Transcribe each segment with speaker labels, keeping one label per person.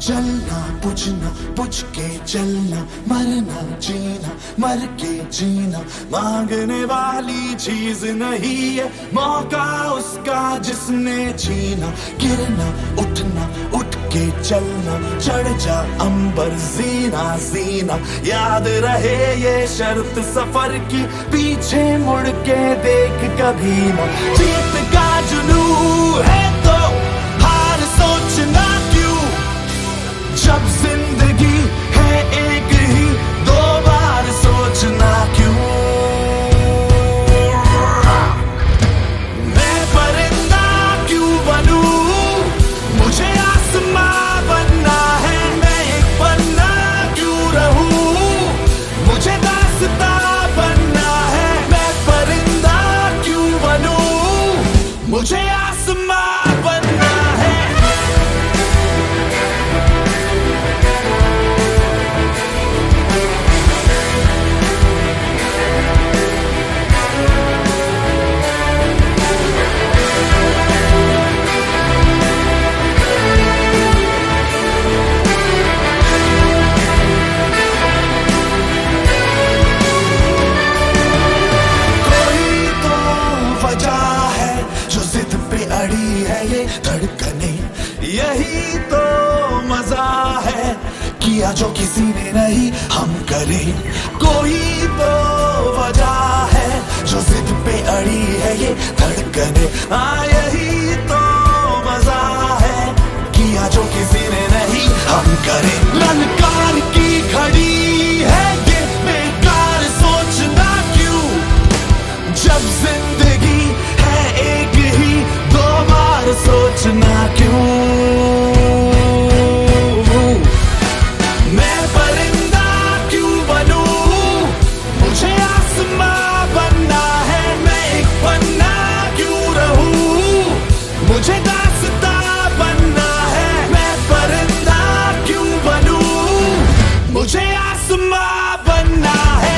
Speaker 1: चलना बुझना बुझ के चलना, मरना जीना मर के जीना, मांगने वाली चीज नहीं है मौका उसका जिसने छीना। गिरना उठना उठ के चलना, चढ़ जा अंबर जीना जीना, याद रहे ये शर्त सफर की, पीछे मुड़ के देख कभी ना। जीत का जुनून है तो हार सोचना क्यों, जब जिंदगी है एक ही दो बार सोचना क्यों। मैं परिंदा क्यों बनूं, मुझे आसमां बनना है, मैं एक पन्ना क्यों रहूं, मुझे दास्तां बनना है। मैं परिंदा क्यों बनूं, मुझे आसमां बनना है। धड़कने यही तो मजा है, किया जो किसी ने नहीं हम करें। कोई तो वजह है जो जिद पे अड़ी है ये धड़कने, यही तो मजा है, किया जो किसी ने नहीं हम करें। ललकार की घड़ी है ये बेकार सोचना क्यों, जब जिंदगी है एक ही दो बार सोचना क्यों। मैं परिंदा क्यों बनूं, मुझे आसमां बनना है, मैं एक पन्ना क्यों रहूं, मुझे दास्तां बनना है। मैं परिंदा क्यों बनूं, मुझे आसमां बनना है।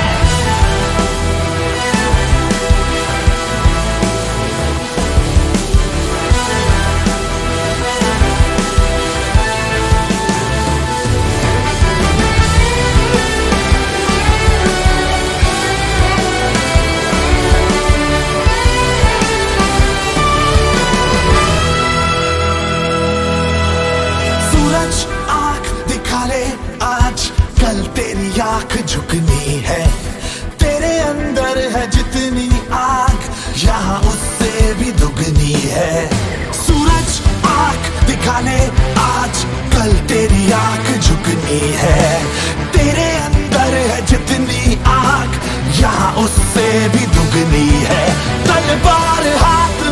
Speaker 1: आज कल तेरी आंख झुकनी है, तेरे अंदर है जितनी आग यहाँ उससे भी दुगनी है। सूरज आंख दिखा ले आज कल तेरी आंख झुकनी है, तेरे अंदर है जितनी आग यहाँ उससे भी दुगनी है। तलवार हाथ